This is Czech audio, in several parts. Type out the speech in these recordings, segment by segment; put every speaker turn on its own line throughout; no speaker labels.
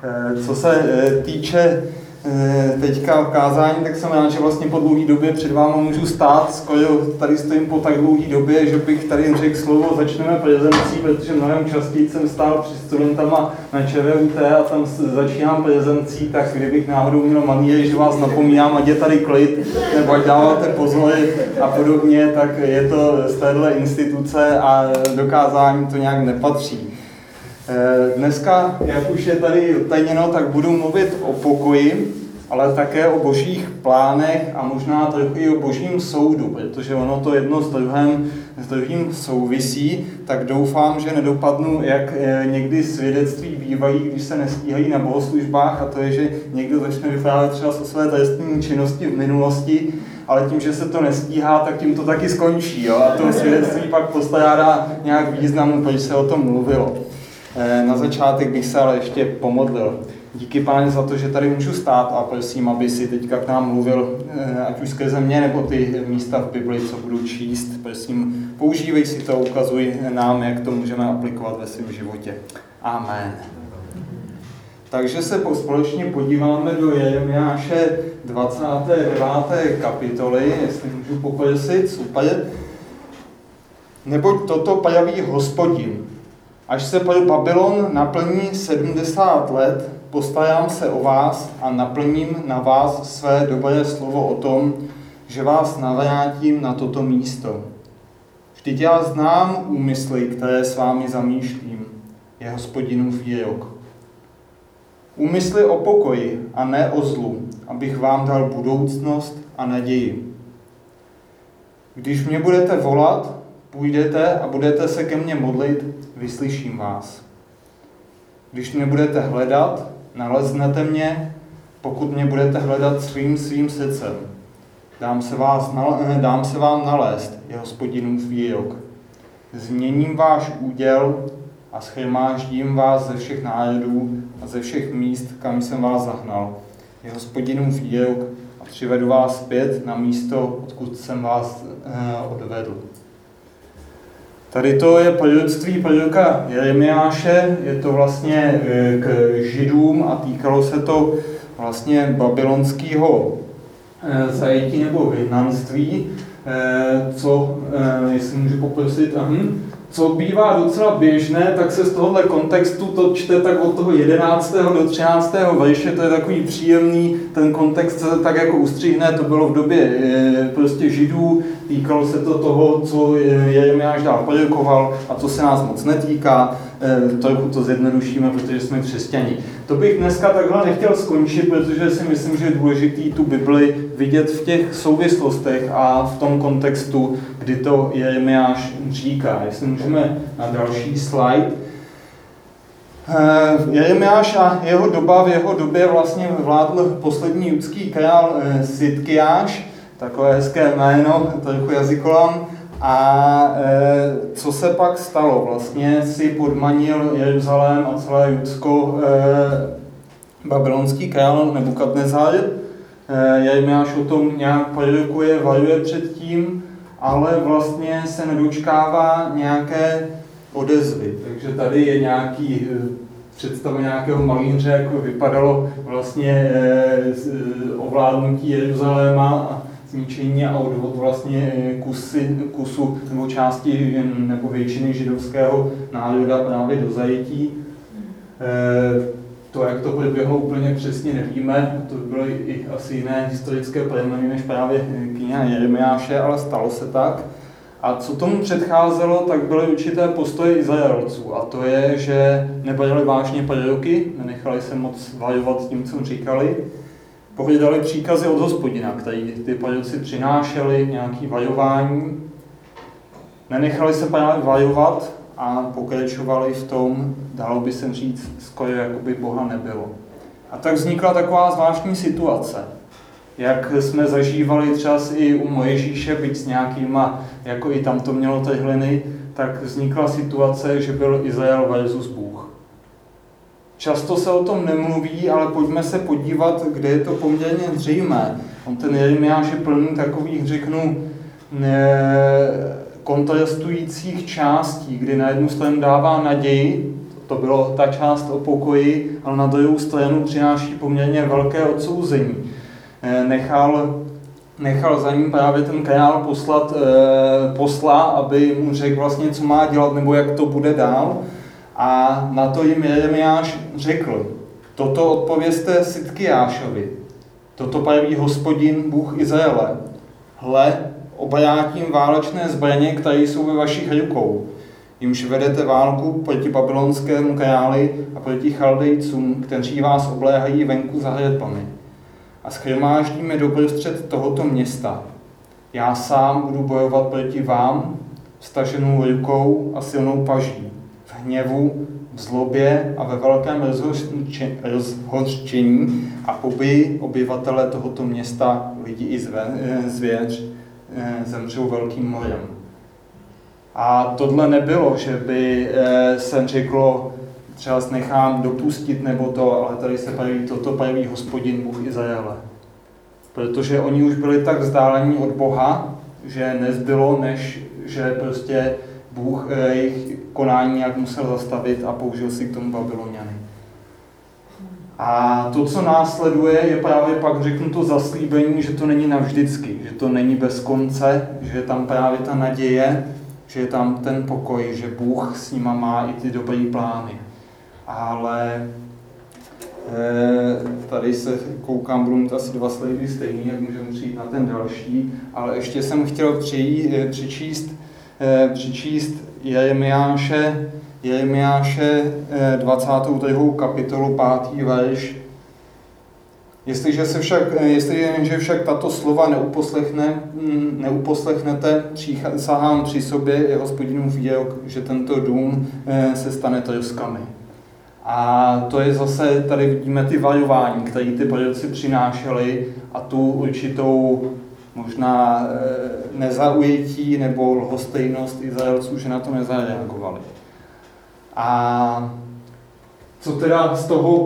Co se týče teďka kázání, tak jsem rád, že vlastně po dlouhé době před váma můžu stát. Skoro tady stojím po tak dlouhé době, že bych tady řekl slovo začneme prezencí, protože mnohem častěji jsem stál před studentama na ČVUT a tam začínám prezencí, tak kdybych náhodou měl maníry, že vás napomínám, ať je tady klid, nebo ať dáváte pozory a podobně, tak je to z téhle instituce a do kázání to nějak nepatří. Dneska, jak už je tady odtajněno, tak budu mluvit o pokoji, ale také o božích plánech a možná trochu i o božím soudu, protože ono to jedno s druhým souvisí, tak doufám, že nedopadnu, jak někdy svědectví bývají, když se nestíhají na bohoslužbách, a to je, že někdo začne vyprávět třeba o své trestní činnosti v minulosti, ale tím, že se to nestíhá, tak tím to taky skončí, jo? A to svědectví pak postrádá nějak významu, proč se o tom mluvilo. Na začátek bych se ale ještě pomodlil. Díky Páni za to, že tady můžu stát a prosím, aby si teďka k nám mluvil, ať už skrze mě, nebo ty místa v Bibli, co budu číst. Prosím, používej si to, ukazuj nám, jak to můžeme aplikovat ve svém životě. Amen. Takže se společně podíváme do Jeremiáše 29. kapitoly, jestli můžu poprosit, super. Neboť toto praví Hospodin. Až se pro Babylon naplní 70 let, postarám se o vás a naplním na vás své dobré slovo o tom, že vás navrátím na toto místo. Vždyť já znám úmysly, které s vámi zamýšlím, je Hospodinův výrok. Úmysly o pokoji a ne o zlu, abych vám dal budoucnost a naději. Když mě budete volat, půjdete a budete se ke mně modlit, vyslyším vás. Když mě budete hledat, naleznete mě, pokud mě budete hledat svým srdcem. Dám se vám nalézt, je Hospodinův výrok. Změním váš úděl a shromáždím vás ze všech národů a ze všech míst, kam jsem vás zahnal. Je Hospodinův výrok a přivedu vás zpět na místo, odkud jsem vás odvedl. Tady to je proroctví proroka Jeremiáše, je to vlastně k Židům a týkalo se to vlastně babylonského zajetí nebo vyhnanství, jestli můžu poprosit, co bývá docela běžné, tak se z tohohle kontextu to čte tak od toho 11. do 13. verše, to je takový příjemný, ten kontext se tak jako ustřihne, to bylo v době prostě Židů, týkalo se to toho, co Jeremiáš dál prorokoval a co se nás moc netýká, trochu to zjednodušíme, protože jsme křesťani. To bych dneska takhle nechtěl skončit, protože si myslím, že je důležitý tu Bibli vidět v těch souvislostech a v tom kontextu, kdy to Jeremiáš říká. Jestli můžeme na další slide. Jeremiáš a v jeho době vlastně vládl poslední judský král Sidkiáš, takové hezké jméno, trochu jazykolam. A co se pak stalo? Vlastně si podmanil Jeruzalém a celé Judsko babylonský král Nebukadnezar. Jeremiáš o tom nějak prorokuje, varuje před tím, ale vlastně se nedočkává nějaké odezvy. Takže tady je nějaký představa nějakého malíře, jako vypadalo vlastně ovládnutí Jeruzaléma a zničení a odvod vlastně kusu nebo části nebo většiny židovského národa právě do zajetí. To, jak to proběhlo, úplně přesně nevíme, to byly i asi jiné historické plemeny než právě kniha Jeremiáše, ale stalo se tak. A co tomu předcházelo, tak byly určité postoje Izraelců, a to je, že nebrali vážně proroky, nenechali se moc varovat tím, co říkali, pohledali příkazy od Hospodina, který ty proroci přinášeli, nějaké varování, nenechali se právě varovat a pokračovali v tom, dalo by se říct, skoro jako by Boha nebylo. A tak vznikla taková zvláštní situace, jak jsme zažívali třeba i u Mojžíše, byť s nějakýma, jako i tam to mělo trhliny, tak vznikla situace, že byl Izrael versus Bůh. Často se o tom nemluví, ale pojďme se podívat, kde je to poměrně zřejmé. On ten Jeremiáš je plný takových, řeknu, kontrastujících částí, kdy na jednu stranu dává naději, To bylo ta část o pokoji, ale na druhou stranu přináší poměrně velké odsouzení. Nechal za ním právě ten král poslat posla, aby mu řekl vlastně, co má dělat nebo jak to bude dál. A na to jim Jeremiáš řekl: toto odpovězte Sidkiášovi, toto praví Hospodin, Bůh Izraele. Hle, obrátím válečné zbraně, které jsou ve vašich rukou. Jimž vedete válku proti babylonskému králi a proti Chaldejcům, kteří vás obléhají venku za hradbami. A shromáždíme doprostřed tohoto města. Já sám budu bojovat proti vám, vztaženou rukou a silnou paží, v hněvu, v zlobě a ve velkém rozhořčení a pobiji obyvatele tohoto města, lidi i zvěř, zemřou velkým morem. A tohle nebylo, že by se řeklo, třeba nechám dopustit nebo to, ale tady se praví, toto praví Hospodin, Bůh Izraele. Protože oni už byli tak vzdálení od Boha, že nezbylo, než že prostě Bůh jejich konání nějak musel zastavit a použil si k tomu Babyloniany. A to, co následuje, je právě pak řeknu to zaslíbení, že to není navždycky, že to není bez konce, že je tam právě ta naděje, že je tam ten pokoj, že Bůh s nima má i ty dobré plány. Ale tady se koukám, budu mít asi 2 slajdy stejný, jak můžeme přijít na ten další, ale ještě jsem chtěl přičíst Jeremiáše 22. kapitolu 5. verš. Jestliže však tato slova neuposlechnete, sahám při sobě, je Hospodinův výrok, že tento dům se stane troskami. A to je zase, tady vidíme ty varování, které ty proroci přinášeli a tu určitou možná nezaujetí nebo lhostejnost Izraelců, že na to nezareagovali. A co teda z toho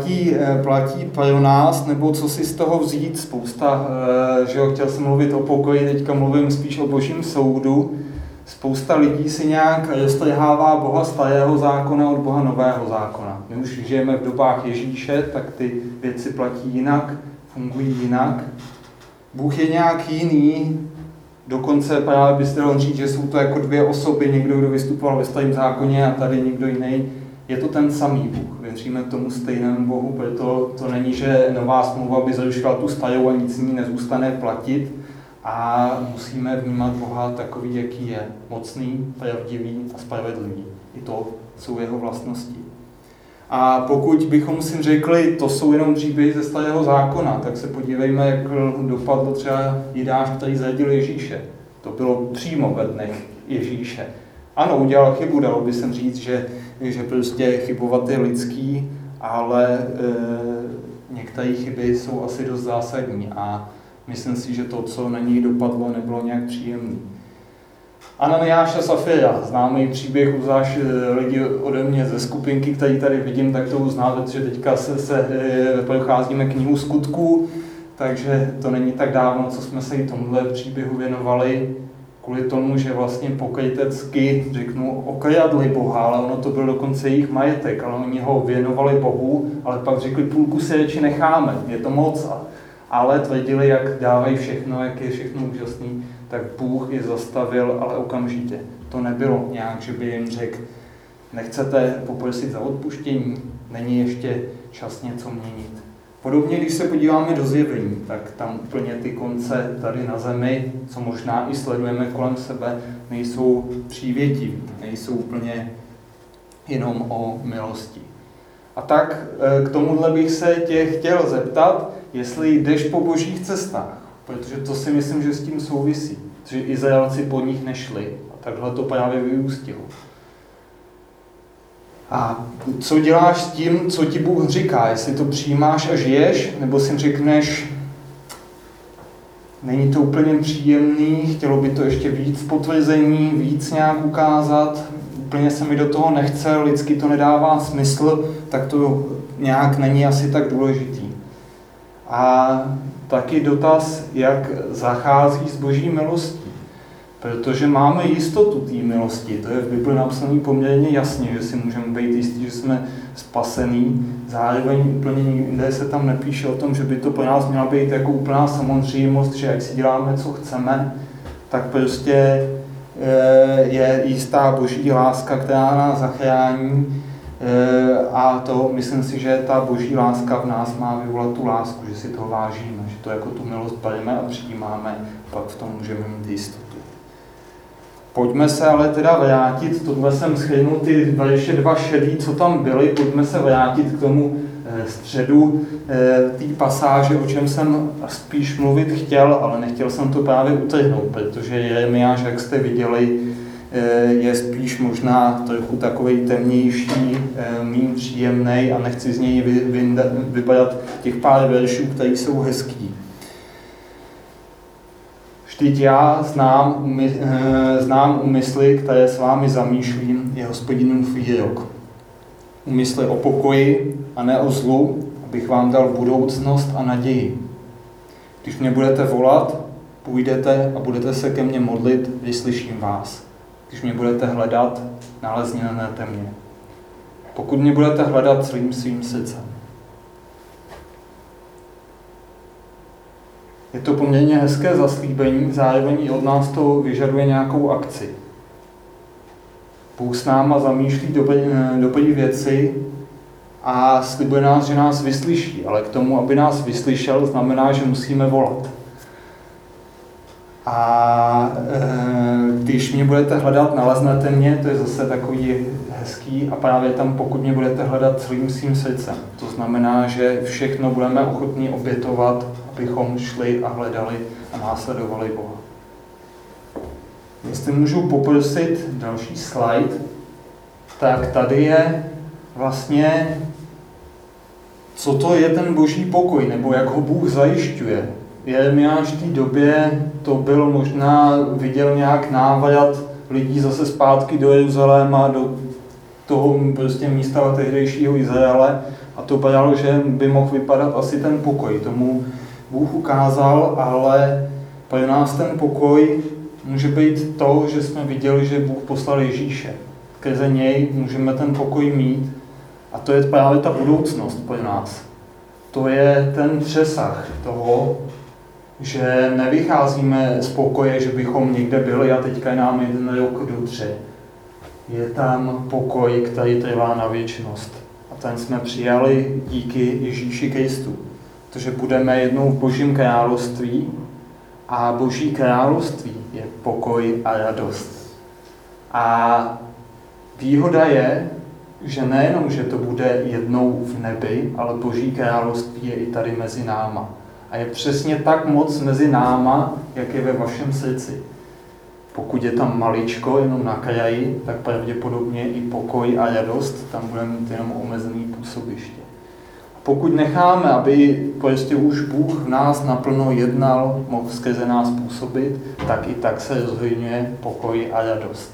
platí pro nás, nebo co si z toho vzít? Spousta, že jo, chtěl jsem mluvit o pokoji, teďka mluvím spíš o Božím soudu. Spousta lidí si nějak roztrhává Boha starého zákona od Boha nového zákona. My už žijeme v dobách Ježíše, tak ty věci platí jinak, fungují jinak. Bůh je nějak jiný, dokonce právě byste dal říct, že jsou to jako 2 osoby, někdo, kdo vystupoval ve starém zákoně a tady někdo jiný. Je to ten samý Bůh, věříme tomu stejnému Bohu, proto to není, že nová smlouva by zrušila tu starou a nic z ní nezůstane platit a musíme vnímat Boha takový, jaký je, mocný, pravdivý a spravedlivý. I to jsou jeho vlastnosti. A pokud bychom si řekli, to jsou jenom příběhy ze starého zákona, tak se podívejme, jak dopadl třeba Jidáš, který zradil Ježíše. To bylo přímo ve dnech Ježíše. Ano, udělal chybu, dalo by se říct, že prostě chybovat je lidský, ale některé chyby jsou asi dost zásadní a myslím si, že to, co na něj dopadlo, nebylo nějak příjemné. Ananiáš a Safira, známý příběh, zvlášť lidi ode mě ze skupinky, který tady vidím, tak to uznáte, protože teďka se procházíme knihu Skutků, takže to není tak dávno, co jsme se i tomuhle příběhu věnovali, kvůli tomu, že vlastně pokrytecky, řeknu, okradli Boha, ale ono to byl dokonce jejich majetek, ale oni ho věnovali Bohu, ale pak řekli, půlku si radši necháme, je to moc, ale tvrdili, jak dávají všechno, jak je všechno úžasný, tak Bůh je zastavil, ale okamžitě. To nebylo nějak, že by jim řekl, nechcete poprosit za odpuštění, není ještě čas něco měnit. Podobně, když se podíváme do Zjevení, tak tam úplně ty konce tady na zemi, co možná i sledujeme kolem sebe, nejsou přívětiví, nejsou úplně jenom o milosti. A tak k tomuhle bych se tě chtěl zeptat, jestli jdeš po božích cestách, protože to si myslím, že s tím souvisí, že Izraelci po nich nešli a takhle to právě vyústilo. A co děláš s tím, co ti Bůh říká? Jestli to přijímáš a žiješ, nebo si řekneš, není to úplně příjemný, chtělo by to ještě víc potvrzení, víc nějak ukázat, úplně se mi do toho nechce, lidsky to nedává smysl, tak to nějak není asi tak důležitý. A taky dotaz, jak zachází s boží milostí. Protože máme jistotu té milosti, to je v Bibli napsané poměrně jasně, že si můžeme být jistí, že jsme spasení. Zároveň úplně nikde se tam nepíše o tom, že by to pro nás měla být jako úplná samozřejmost, že jak si děláme, co chceme, tak prostě je jistá boží láska, která nás zachrání, a to myslím si, že ta boží láska v nás má vyvolat tu lásku, že si toho vážíme, že to jako tu milost bereme a přijímáme, pak v tom můžeme mít jistotu. Pojďme se ale teda vrátit, tohle jsem shrnul ty ještě dva šedý, co tam byly, pojďme se vrátit k tomu středu té pasáže, o čem jsem spíš mluvit chtěl, ale nechtěl jsem to právě utrhnout, protože Jeremiáš, jak jste viděli, je spíš možná trochu takovej temnější, méně příjemnej a nechci z něj vybrat těch pár veršů, které jsou hezký. Vždyť já znám úmysly, které s vámi zamýšlím, je Hospodinův výrok. Úmysly o pokoji a ne o zlu, abych vám dal budoucnost a naději. Když mě budete volat, půjdete a budete se ke mně modlit, vyslyším vás. Když mě budete hledat, naleznete mě. Pokud mě budete hledat celým svým srdcem. Je to poměrně hezké zaslíbení, zároveň i od nás to vyžaduje nějakou akci. Bůh s náma zamýšlí dobré věci a slibuje nás, že nás vyslyší, ale k tomu, aby nás vyslyšel, znamená, že musíme volat. A když mě budete hledat, naleznete mě, to je zase takový hezký, a právě tam, pokud mě budete hledat celým svým srdcem. To znamená, že všechno budeme ochotní obětovat, abychom šli a hledali a následovali Boha. Jestli můžu poprosit další slide, tak tady je vlastně, co to je ten boží pokoj, nebo jak ho Bůh zajišťuje. Jeremiáš v té době to byl možná, viděl nějak návrat lidí zase zpátky do Jeruzaléma, do toho prostě místa tehdejšího Izraele, a to bral, že by mohl vypadat asi ten pokoj. Tomu Bůh ukázal, ale pro nás ten pokoj může být to, že jsme viděli, že Bůh poslal Ježíše. Skrze něj můžeme ten pokoj mít, a to je právě ta budoucnost pro nás. To je ten přesah toho, že nevycházíme z pokoje, že bychom někde byli a teďka je nám 1 rok do 3. Je tam pokoj, který trvá na věčnost. A ten jsme přijali díky Ježíši Kristu. Protože budeme jednou v Božím království a Boží království je pokoj a radost. A výhoda je, že nejenom, že to bude jednou v nebi, ale Boží království je i tady mezi náma. A je přesně tak moc mezi náma, jak je ve vašem srdci. Pokud je tam maličko, jenom na kraji, tak pravděpodobně i pokoj a radost tam budeme mít jenom omezený působiště. A pokud necháme, aby prostě už Bůh v nás naplno jednal, mohl skrze nás působit, tak i tak se rozhojňuje pokoj a radost.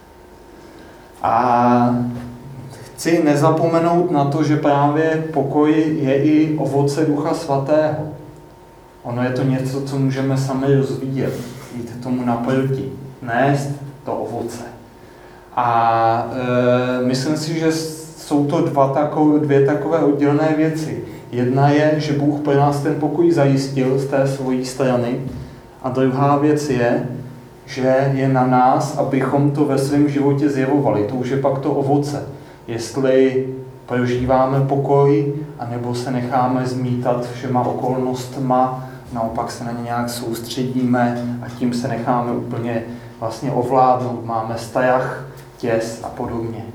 A chci nezapomenout na to, že právě pokoj je i ovoce Ducha Svatého. Ono je to něco, co můžeme sami rozvíjet, jít tomu naproti, nést to ovoce. A myslím si, že jsou to dvě takové oddělené věci. Jedna je, že Bůh pro nás ten pokoj zajistil z té svojí strany, a druhá věc je, že je na nás, abychom to ve svém životě zjevovali. To už je pak to ovoce. Jestli prožíváme pokoj, anebo se necháme zmítat všema okolnostma, naopak se na ně nějak soustředíme a tím se necháme úplně vlastně ovládnout. Máme strach, těs a podobně.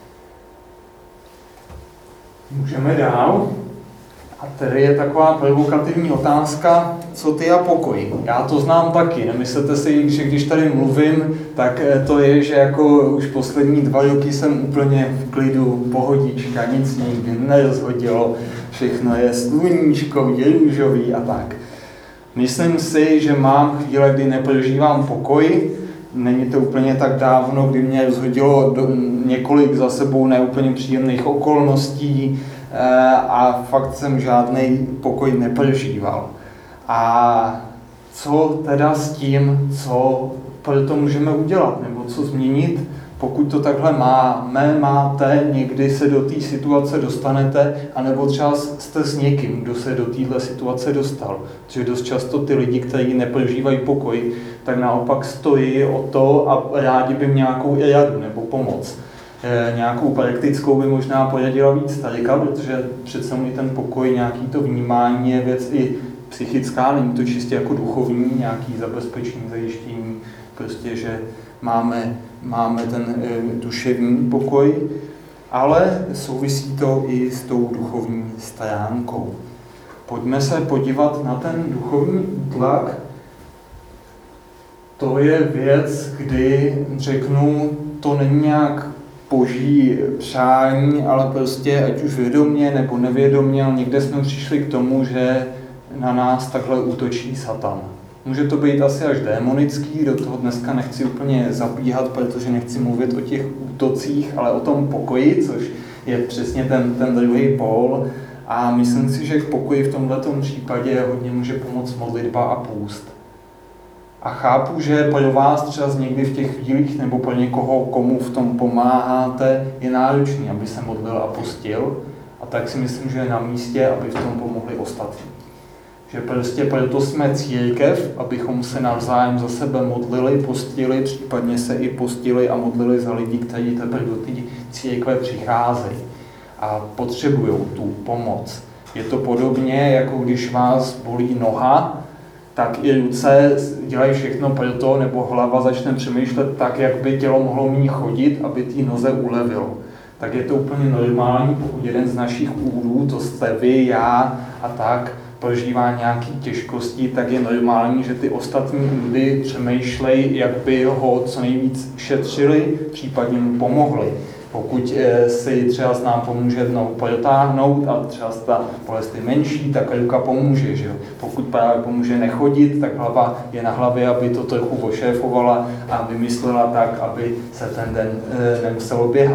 Můžeme dál. A tady je taková provokativní otázka, co ty a pokoj. Já to znám taky, nemyslete si, že když tady mluvím, tak to je, že jako už poslední 2 roky jsem úplně v klidu, pohodička, nic nikdy nerozhodilo, všechno je sluníčko, je růžový a tak. Myslím si, že mám chvíle, kdy neprožívám pokoj, není to úplně tak dávno, kdy mě rozhodilo několik za sebou neúplně příjemných okolností, a fakt jsem žádný pokoj neprožíval. A co teda s tím, co pro to můžeme udělat, nebo co změnit, pokud to takhle máte, někdy se do té situace dostanete, anebo třeba jste s někým, kdo se do téhle situace dostal. Protože dost často ty lidi, kteří neprožívají pokoj, tak naopak stojí o to a rádi by nějakou radu nebo pomoc. Nějakou praktickou by možná poradila víc Tarika, protože přece i ten pokoj, nějaký to vnímání je věc i psychická, není to čistě jako duchovní, nějaký zabezpečení, zajištění, prostě, že máme ten duševní pokoj, ale souvisí to i s tou duchovní stránkou. Pojďme se podívat na ten duchovní tlak. To je věc, kdy řeknu, to není nějak boží přání, ale prostě ať už vědomě nebo nevědomě, ale někde jsme přišli k tomu, že na nás takhle útočí Satan. Může to být asi až démonický, do toho dneska nechci úplně zabíhat, protože nechci mluvit o těch útocích, ale o tom pokoji, což je přesně ten druhý pól. A myslím si, že k pokoji v tomto případě hodně může pomoct modlitba a půst. A chápu, že pro vás třeba někdy v těch chvílích nebo pro někoho, komu v tom pomáháte, je náročný, aby se modlil a postil. A tak si myslím, že je na místě, aby v tom pomohli ostatní. Že prostě proto jsme církev, abychom se navzájem za sebe modlili, postili, případně se i postili a modlili za lidi, kteří teprve do té církve přicházejí a potřebují tu pomoc. Je to podobně, jako když vás bolí noha, tak i ruce dělají všechno pro to, nebo hlava začne přemýšlet tak, jak by tělo mohlo méně chodit, aby té noze ulevilo. Tak je to úplně normální, pokud jeden z našich údů, to jste vy, já a tak, prožívá nějaké těžkosti, tak je normální, že ty ostatní údy přemýšlejí, jak by ho co nejvíc šetřili, případně mu pomohli. Pokud si třeba s nám pomůže nohu protáhnout a třeba ta bolest je menší, tak ruka pomůže. Že? Pokud právě pomůže nechodit, tak hlava je na hlavě, aby to trochu ošéfovala a vymyslela tak, aby se ten den nemuselo běhat.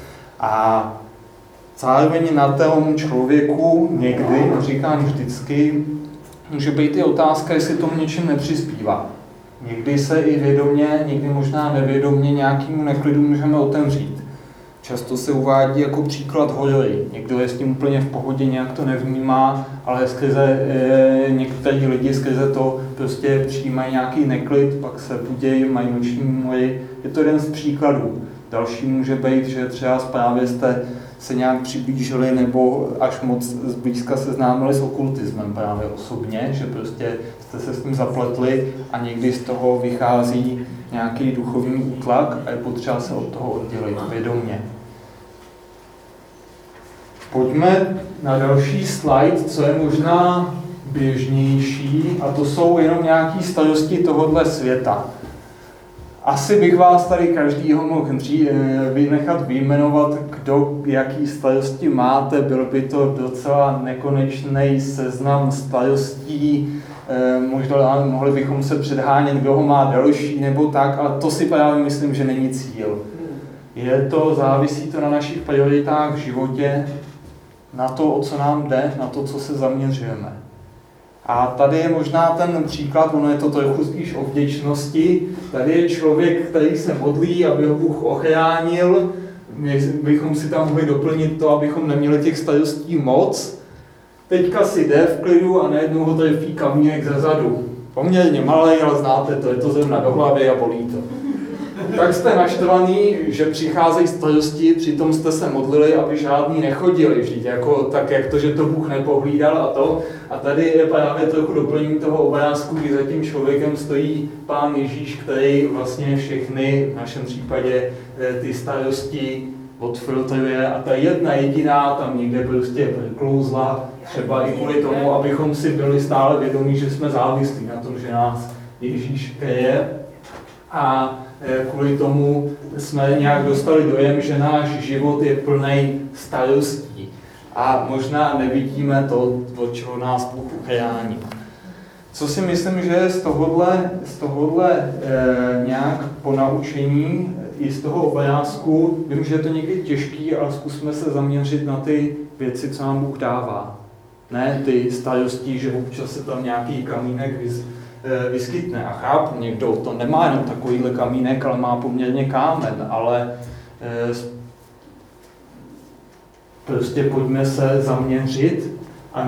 A zároveň na tom člověku někdy, říkám vždycky, může být i otázka, jestli tomu něčím nepřispívá. Někdy se i vědomě, někdy možná nevědomě nějakému neklidu můžeme otevřít. Často se uvádí jako příklad horory. Někdo je s tím úplně v pohodě, nějak to nevnímá, ale někteří lidi skrze to prostě přijímají nějaký neklid, pak se budějí, mají noční mory. Je to jeden z příkladů. Další může být, že třeba právě jste se nějak přiblížili nebo až moc zblízka seznámili s okultismem právě osobně, že prostě jste se s tím zapletli a někdy z toho vychází nějaký duchovní útlak a je potřeba se od toho oddělit vědomě. Pojďme na další slide, co je možná běžnější, a to jsou jenom nějaké starosti tohohle světa. Asi bych vás tady každýho mohl nechat vyjmenovat, kdo jaký starosti máte, byl by to docela nekonečný seznam starostí, možná mohli bychom se předhánět, kdo ho má delší nebo tak, ale to si právě myslím, že není cíl. Závisí to na našich prioritách v životě, na to, o co nám jde, na to, co se zaměřujeme. A tady je možná ten příklad, ono je to trochu spíš o vděčnosti. Tady je člověk, který se modlí, aby ho Bůh ochránil. My bychom si tam mohli doplnit to, abychom neměli těch starostí moc. Teďka si jde v klidu a najednou ho trefí kamínek ze zadu. Poměrně malej, ale znáte to, je to zrovna do hlavy a bolí to. Tak jste naštvaný, že přicházejí starosti, přitom jste se modlili, aby žádný nechodili vždyť, jako tak, jak to, že to Bůh nepohlídal a to. A tady je právě trochu doplnění toho obrázku, kdy za tím člověkem stojí Pán Ježíš, který vlastně všechny, v našem případě, ty starosti odfiltruje a ta jedna jediná tam někde prostě klouzla, třeba i kvůli tomu, abychom si byli stále vědomí, že jsme závislí na tom, že nás Ježíš kryje. A kvůli tomu jsme nějak dostali dojem, že náš život je plný starostí. A možná nevidíme to, od čeho nás Bůh uchrání. Co si myslím, že je z tohohle nějak ponaučení, i z toho obrázku, vím, že je to někdy těžký, ale zkusme se zaměřit na ty věci, co nám Bůh dává. Ne ty starosti, že občas se tam nějaký kamínek vyskytne. A chápu, někdo to nemá jenom takovýhle kamínek, ale má poměrně kámen, ale prostě pojďme se zaměřit a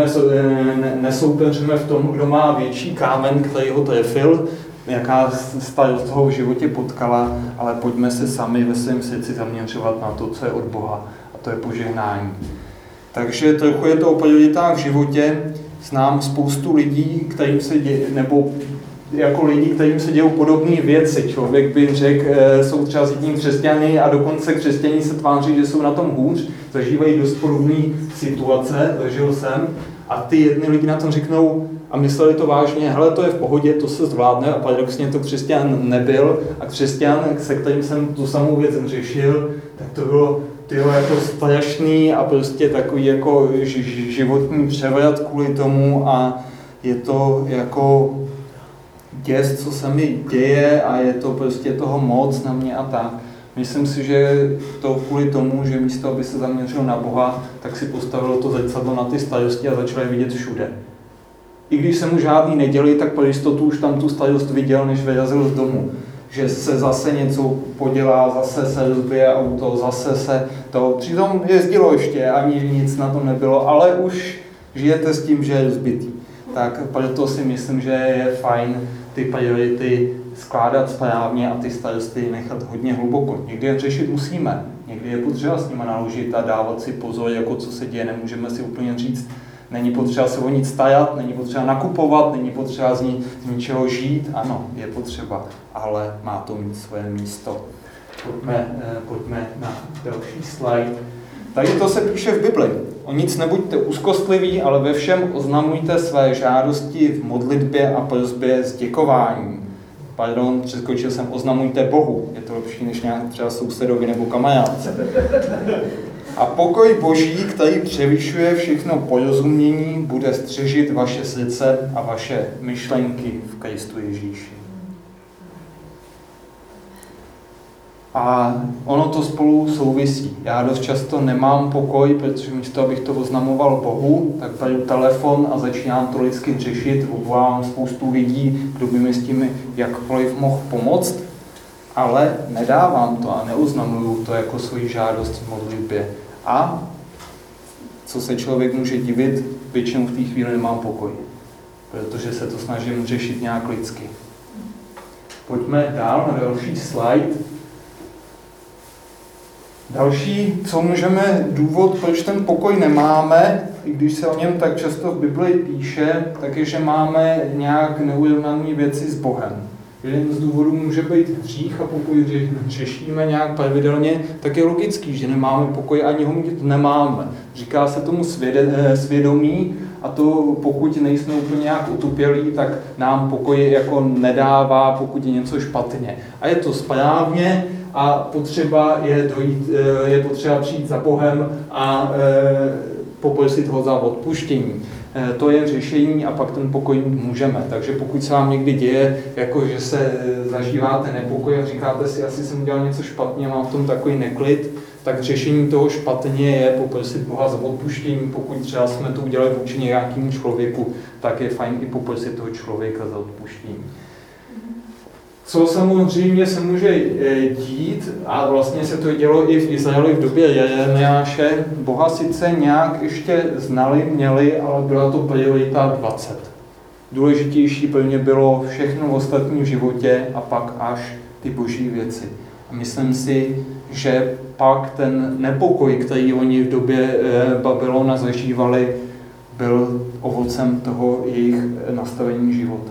nesoupeříme v tom, kdo má větší kámen, který ho trefil, jaká starost ho v životě potkala, ale pojďme se sami ve svém srdci zaměřovat na to, co je od Boha, a to je požehnání. Takže trochu je to o prioritách v životě. Znám spoustu lidí, kterým se děje, nebo jako lidi, kterým se dějou podobné věci. Člověk by řekl, jsou třeba zjistní křesťany a dokonce křesťaní se tváří, že jsou na tom hůř, zažívají dost podobné situace, zažil jsem, a ty jedny lidi na tom řeknou a mysleli to vážně, hele, to je v pohodě, to se zvládne, a paradoxně to křesťan nebyl, a křesťan, se kterým jsem tu samou věc řešil, tak to bylo jako strašný a prostě takový jako životní převrat kvůli tomu, a je to jako děs, co se mi děje, a je to prostě toho moc na mě a tak. Myslím si, že to kvůli tomu, že místo, aby se zaměřil na Boha, tak si postavilo to zrcadlo na ty starosti a začal je vidět všude. I když se mu žádný neděli, tak pro jistotu už tam tu starost viděl, než vyrazil z domu. Že se zase něco podělá, zase se rozbije auto, zase se to... Přitom jezdilo ještě, ani nic na tom nebylo, ale už žijete s tím, že je rozbitý. Tak proto si myslím, že je fajn ty priority skládat správně a ty starosti nechat hodně hluboko. Někdy je řešit musíme, někdy je potřeba s nimi naložit a dávat si pozor, jako co se děje, nemůžeme si úplně říct, není potřeba se o nic starat, není potřeba nakupovat, není potřeba z ničeho žít, ano, je potřeba, ale má to mít své místo. Pojďme na další slide. Tady to se píše v Bibli. O nic nebuďte úzkostliví, ale ve všem oznamujte své žádosti v modlitbě a prosbě s děkováním. Pardon, přeskočil jsem, oznamujte Bohu. Je to lepší než nějak třeba sousedovi nebo kamarádce. A pokoj Boží, který převyšuje všechno porozumění, bude střežit vaše srdce a vaše myšlenky v Kristu Ježíši. A ono to spolu souvisí. Já dost často nemám pokoj, protože místo, abych to oznamoval Bohu, tak beru telefon a začínám to lidsky řešit, obvolávám spoustu lidí, kdo by mi s tím jakkoliv mohl pomoct, ale nedávám to a neoznamuju to jako svoji žádost v modlitbě. A co se člověk může divit, většinou v té chvíli nemám pokoj, protože se to snažím řešit nějak lidsky. Pojďme dál na další slide. Další, co můžeme, důvod, proč ten pokoj nemáme, i když se o něm tak často v Bibli píše, tak je, že máme nějak neurovnané věci s Bohem. Jeden z důvodů může být hřích, a pokud řešíme nějak pravidelně, tak je logický, že nemáme pokoj, ani ho mít nemáme. Říká se tomu svědomí, a to pokud nejsme úplně nějak utupělí, tak nám pokoj jako nedává, pokud je něco špatně. A je to správně, a potřeba je potřeba přijít za Bohem a poprosit ho za odpuštění. To je řešení, a pak ten pokoj můžeme. Takže pokud se vám někdy děje, jako že se zažíváte nepokoj a říkáte si, asi jsem udělal něco špatně, mám v tom takový neklid, tak řešení toho špatně je poprosit Boha za odpuštění. Pokud třeba jsme to udělali vůči nějakému člověku, tak je fajn i poprosit toho člověka za odpuštění. Co samozřejmě se může dít, a vlastně se to dělo i v Izraeli v době Jeremiáše, Boha sice nějak ještě znali, měli, ale byla to priorita 20. Důležitější pro ně bylo všechno v ostatním životě a pak až ty boží věci. A myslím si, že pak ten nepokoj, který oni v době Babylona zažívali, byl ovocem toho jejich nastavení života.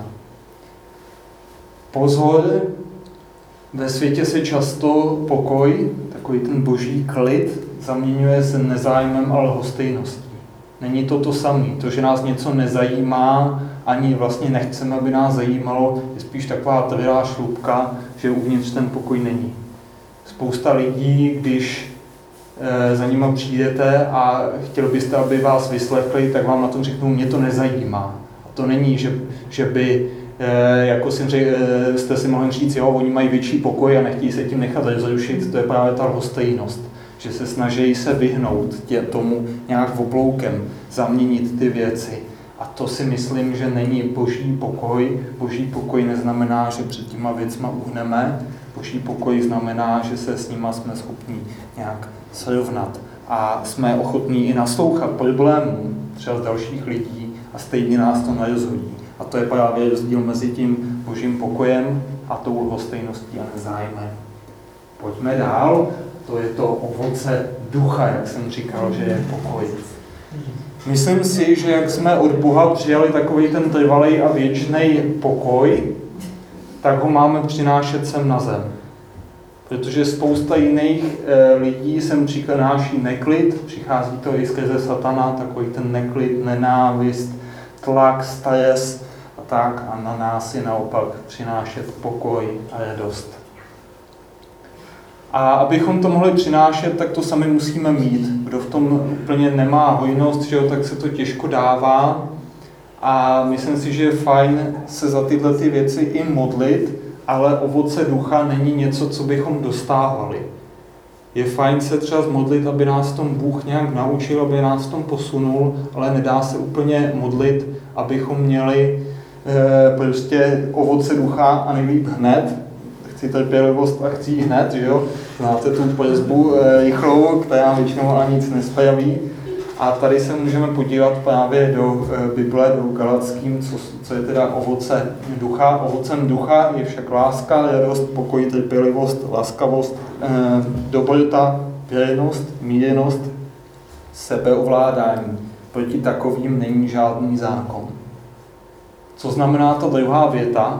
Pozor, ve světě se často pokoj, takový ten boží klid, zaměňuje se nezájmem a lhostejností. Není to to samé. To, že nás něco nezajímá, ani vlastně nechceme, aby nás zajímalo, je spíš taková tvrdá šlupka, že uvnitř ten pokoj není. Spousta lidí, když za nima přijdete a chtěl byste, aby vás vyslechli, tak vám na tom řeknou, mě to nezajímá. A to není, že by jako jste si mohli říct, jo, oni mají větší pokoj a nechtějí se tím nechat rozrušit, to je právě ta lhostejnost, že se snaží se vyhnout tomu nějak obloukem, zaměnit ty věci A to si myslím, že není boží pokoj. Boží pokoj neznamená, že před těma věcma uhneme. Boží pokoj znamená, že se s nima jsme schopni nějak srovnat. A jsme ochotní i naslouchat problémům třeba z dalších lidí a stejně nás to nerozhodí. A to je právě rozdíl mezi tím božím pokojem a tou lhostejností a nezájmem. Pojďme dál. To je to ovoce ducha, jak jsem říkal, že je pokoj. Myslím si, že jak jsme od Boha přijali takový ten trvalý a věčný pokoj, tak ho máme přinášet sem na zem. Protože spousta jiných lidí sem přináší neklid, přichází to i skrze satana, takový ten neklid, nenávist, tlak, stres a tak, a na nás je naopak přinášet pokoj a radost. A abychom to mohli přinášet, tak to sami musíme mít. Kdo v tom úplně nemá hojnost, že jo, tak se to těžko dává. A myslím si, že je fajn se za tyhle ty věci i modlit, ale ovoce ducha není něco, co bychom dostávali. Je fajn se třeba zmodlit, aby nás v tom Bůh nějak naučil, aby nás v tom posunul, ale nedá se úplně modlit, abychom měli prostě ovoce ducha a nejlíp hned. Chci trpělivost a chci hned, že jo? Znáte tu prozbu rychlou, která většinou ani nic nespraví. A tady se můžeme podívat právě do Bible, do Galackým, co je teda ovoce ducha. Ovocem ducha je však láska, radost, pokoj, trpělivost, laskavost, dobrota, věrnost, mírnost, sebeovládání. Proti takovým není žádný zákon. Co znamená ta druhá věta?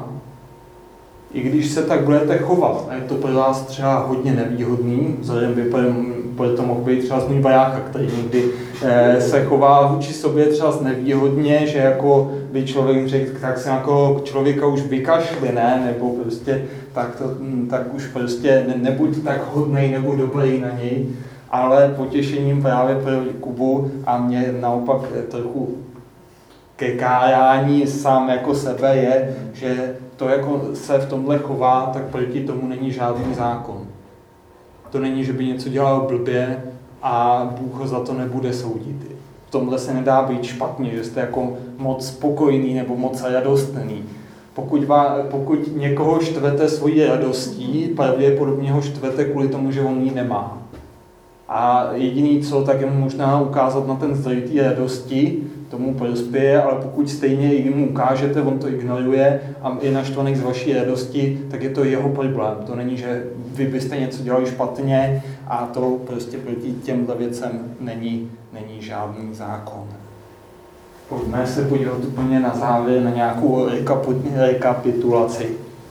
I když se tak budete chovat, a je to pro vás třeba hodně nevýhodný, vzhledem by to mohl být třeba z můj bajáka, který někdy se chová vůči sobě třeba nevýhodně, že jako by člověk řekl, tak se jako člověka už vykašli, ne? Nebo prostě tak už prostě nebuď tak hodnej nebo dobrý na něj, ale potěšením právě pro Kubu a mě naopak trochu ke kárání sám jako sebe je, že to, jako se v tomhle chová, tak proti tomu není žádný zákon. To není, že by něco dělal blbě a Bůh ho za to nebude soudit. V tomhle se nedá být špatně, že jste jako moc spokojný nebo moc radostný. Pokud někoho štvete svojí radostí, pravděpodobně ho štvete kvůli tomu, že on ji nemá. A jediný co, tak je mu možná ukázat na ten zdroj té radosti, tomu prospěje, ale pokud stejně i mu ukážete, on to ignoruje a je naštvaný z vaší radosti, tak je to jeho problém. To není, že vy byste něco dělali špatně a to prostě proti těmhle věcem není žádný zákon. Pojďme se podívat úplně na závěr na nějakou rekapitulaci.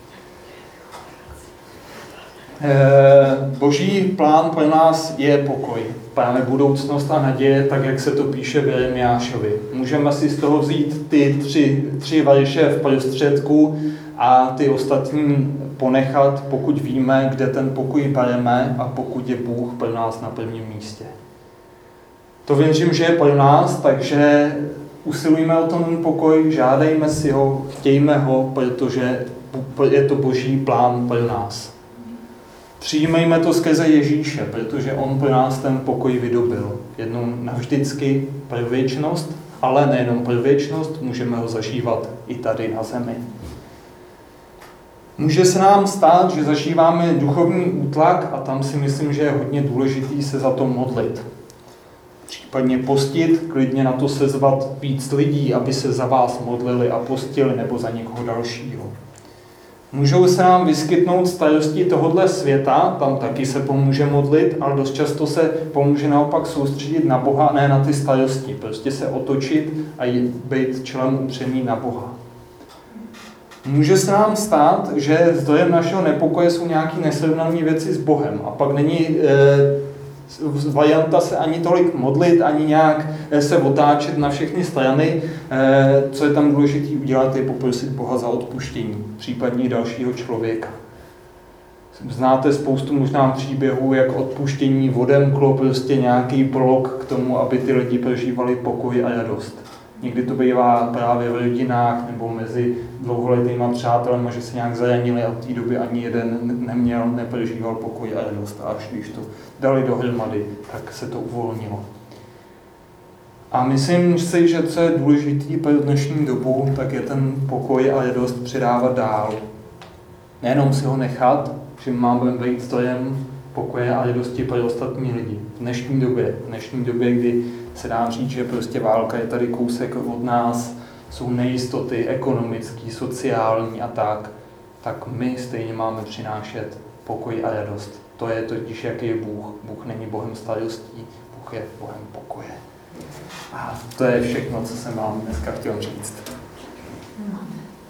Boží plán pro nás je pokoj, právě budoucnost a naděje, tak jak se to píše v Jeremiášovi. Můžeme si z toho vzít ty tři verše v prostředku a ty ostatní ponechat, pokud víme, kde ten pokoj bereme a pokud je Bůh pro nás na prvním místě. To věřím, že je pro nás, takže usilujme o ten pokoj, žádejme si ho, chtějme ho, protože je to Boží plán pro nás. Přijímejme to skrze Ježíše, protože on pro nás ten pokoj vydobil. Jednou navždycky pro věčnost, ale nejenom pro věčnost, můžeme ho zažívat i tady na zemi. Může se nám stát, že zažíváme duchovní útlak a tam si myslím, že je hodně důležitý se za to modlit. Případně postit, klidně na to sezvat víc lidí, aby se za vás modlili a postili nebo za někoho dalšího. Můžou se nám vyskytnout starosti tohohle světa, tam taky se pomůže modlit, ale dost často se pomůže naopak soustředit na Boha, ne na ty starosti. Prostě se otočit a být čelem upřený na Boha. Může se nám stát, že zdrojem našeho nepokoje jsou nějaké nesrovnané věci s Bohem a pak není varianta se ani tolik modlit, ani nějak se otáčet na všechny strany. Co je tam důležité udělat, je poprosit Boha za odpuštění, případně dalšího člověka. Znáte spoustu možná příběhů, jak odpuštění odemklo prostě nějaký prolog k tomu, aby ty lidi prožívali pokoj a radost. Někdy to bývá právě v rodinách nebo mezi dlouholetýma přátelema, že se nějak zranili a v té době ani jeden neprožíval pokoj a radost. A až když to dali dohromady, tak se to uvolnilo. A myslím si, že co je důležitý pro dnešní dobu, tak je ten pokoj a radost předávat dál. Nejenom si ho nechat, že máme být strojem pokoje a radosti pro ostatní lidi. V dnešní době, kdy se dá říct, že prostě válka je tady kousek od nás, jsou nejistoty ekonomický, sociální a tak my stejně máme přinášet pokoj a radost. To je totiž, jaký je Bůh. Bůh není Bohem starostí, Bůh je Bohem pokoje. A to je všechno, co jsem vám dneska chtěl říct.